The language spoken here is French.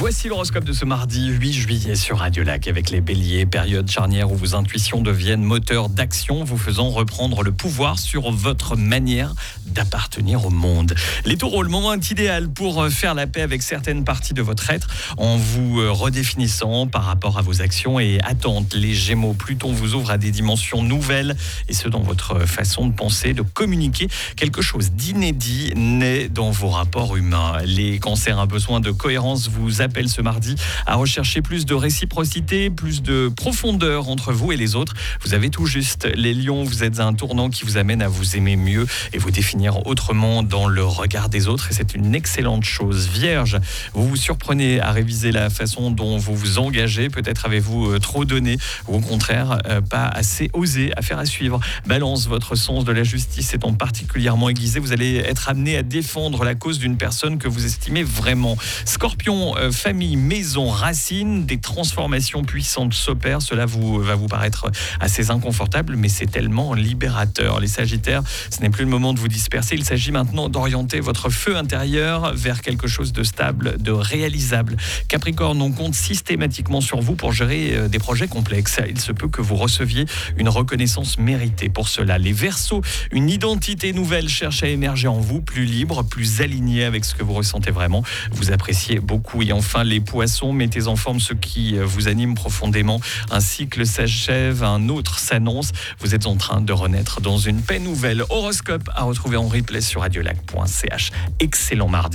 Voici l'horoscope de ce mardi 8 juillet sur Radio Lac avec les béliers, période charnière où vos intuitions deviennent moteurs d'action, vous faisant reprendre le pouvoir sur votre manière d'appartenir au monde. Les taureaux, le moment est idéal pour faire la paix avec certaines parties de votre être en vous redéfinissant par rapport à vos actions et attentes. Les gémeaux, Pluton vous ouvre à des dimensions nouvelles et ce dans votre façon de penser, de communiquer. Quelque chose d'inédit naît dans vos rapports humains. Les cancers, un besoin de cohérence vous appelle ce mardi à rechercher plus de réciprocité, plus de profondeur entre vous et les autres. Vous avez tout juste. Les lions, vous êtes à un tournant qui vous amène à vous aimer mieux et vous définir autrement dans le regard des autres et c'est une excellente chose. Vierge, vous vous surprenez à réviser la façon dont vous vous engagez. Peut-être avez-vous trop donné ou au contraire pas assez osé. Affaire à suivre. Balance, votre sens de la justice étant particulièrement aiguisé, vous allez être amené à défendre la cause d'une personne que vous estimez vraiment. Scorpion, famille, maison, racines, des transformations puissantes s'opèrent. Cela va vous paraître assez inconfortable, mais c'est tellement libérateur. Les Sagittaires, ce n'est plus le moment de vous disperser. Il s'agit maintenant d'orienter votre feu intérieur vers quelque chose de stable, de réalisable. Capricorne, on compte systématiquement sur vous pour gérer des projets complexes. Il se peut que vous receviez une reconnaissance méritée pour cela. Les Verseaux, une identité nouvelle cherche à émerger en vous, plus libre, plus alignée avec ce que vous ressentez vraiment. Vous appréciez beaucoup. Et enfin, les Poissons, mettez en forme ce qui vous anime profondément. Un cycle s'achève, un autre s'annonce. Vous êtes en train de renaître dans une paix nouvelle. Horoscope à retrouver en replay sur radiolac.ch. Excellent mardi.